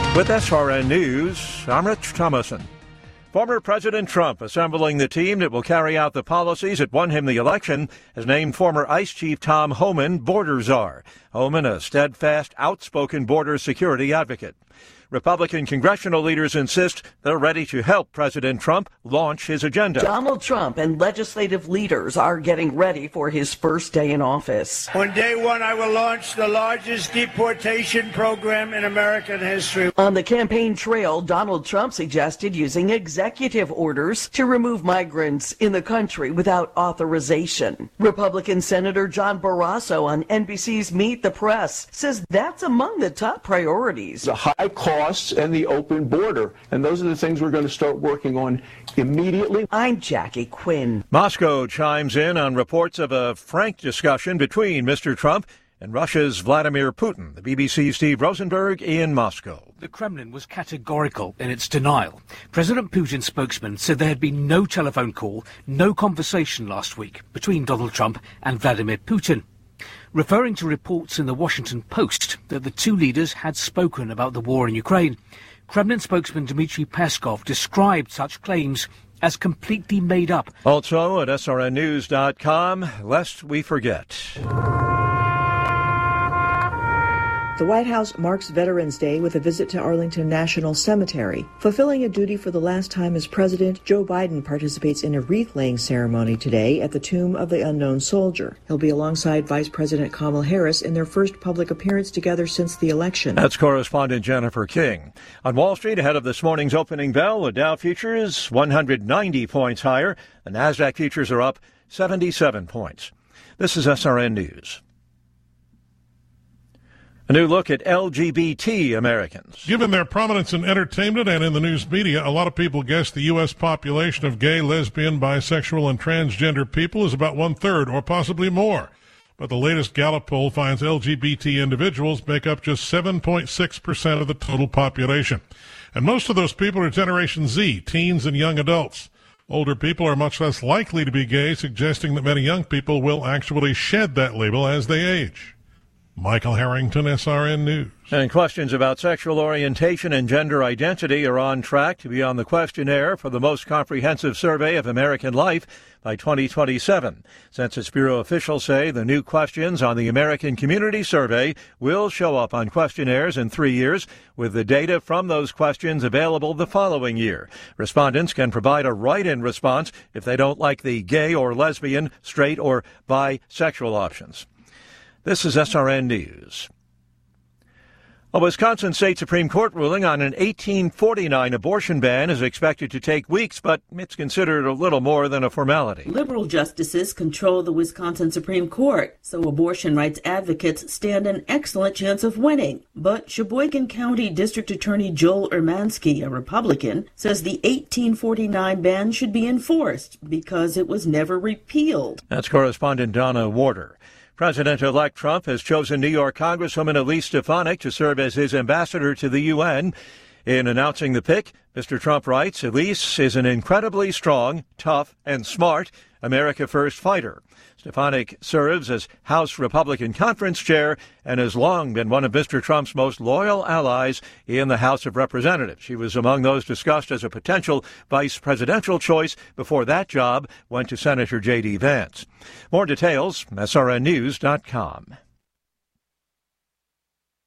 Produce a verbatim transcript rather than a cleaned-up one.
With S R N News, I'm Rich Thomason. Former President Trump, assembling the team that will carry out the policies that won him the election, has named former ICE Chief Tom Homan border czar. Homan, a steadfast, outspoken border security advocate. Republican congressional leaders insist they're ready to help President Trump launch his agenda. Donald Trump and legislative leaders are getting ready for his first day in office. On day one, I will launch the largest deportation program in American history. On the campaign trail, Donald Trump suggested using executive orders to remove migrants in the country without authorization. Republican Senator John Barrasso on N B C's Meet the Press says that's among the top priorities. The high cost and the open border. And those are the things we're going to start working on immediately. I'm Jackie Quinn. Moscow chimes in on reports of a frank discussion between Mister Trump and Russia's Vladimir Putin. The B B C's Steve Rosenberg in Moscow. The Kremlin was categorical in its denial. President Putin's spokesman said there had been no telephone call, no conversation last week between Donald Trump and Vladimir Putin, referring to reports in the Washington Post that the two leaders had spoken about the war in Ukraine. Kremlin spokesman Dmitry Peskov described such claims as completely made up. Also at S R N news dot com, lest we forget. The White House marks Veterans Day with a visit to Arlington National Cemetery. Fulfilling a duty for the last time as president, Joe Biden participates in a wreath-laying ceremony today at the Tomb of the Unknown Soldier. He'll be alongside Vice President Kamala Harris in their first public appearance together since the election. That's correspondent Jennifer King. On Wall Street, ahead of this morning's opening bell, the Dow futures one hundred ninety points higher. The Nasdaq futures are up seventy-seven points. This is S R N News. A new look at L G B T Americans. Given their prominence in entertainment and in the news media, a lot of people guess the U S population of gay, lesbian, bisexual, and transgender people is about one-third or possibly more. But the latest Gallup poll finds L G B T individuals make up just seven point six percent of the total population. And most of those people are Generation Z, teens and young adults. Older people are much less likely to be gay, suggesting that many young people will actually shed that label as they age. Michael Harrington, S R N News. And questions about sexual orientation and gender identity are on track to be on the questionnaire for the most comprehensive survey of American life by twenty twenty-seven. Census Bureau officials say the new questions on the American Community Survey will show up on questionnaires in three years, with the data from those questions available the following year. Respondents can provide a write-in response if they don't like the gay or lesbian, straight or bisexual options. This is S R N News. A Wisconsin State Supreme Court ruling on an eighteen forty-nine abortion ban is expected to take weeks, but it's considered a little more than a formality. Liberal justices control the Wisconsin Supreme Court, so abortion rights advocates stand an excellent chance of winning. But Sheboygan County District Attorney Joel Ermansky, a Republican, says the eighteen forty-nine ban should be enforced because it was never repealed. That's correspondent Donna Warder. President-elect Trump has chosen New York Congresswoman Elise Stefanik to serve as his ambassador to the U N. In announcing the pick, Mister Trump writes, Elise is an incredibly strong, tough, and smart America First fighter. Stefanik serves as House Republican Conference Chair and has long been one of Mister Trump's most loyal allies in the House of Representatives. She was among those discussed as a potential vice presidential choice before that job went to Senator J D. Vance. More details, S R N news dot com.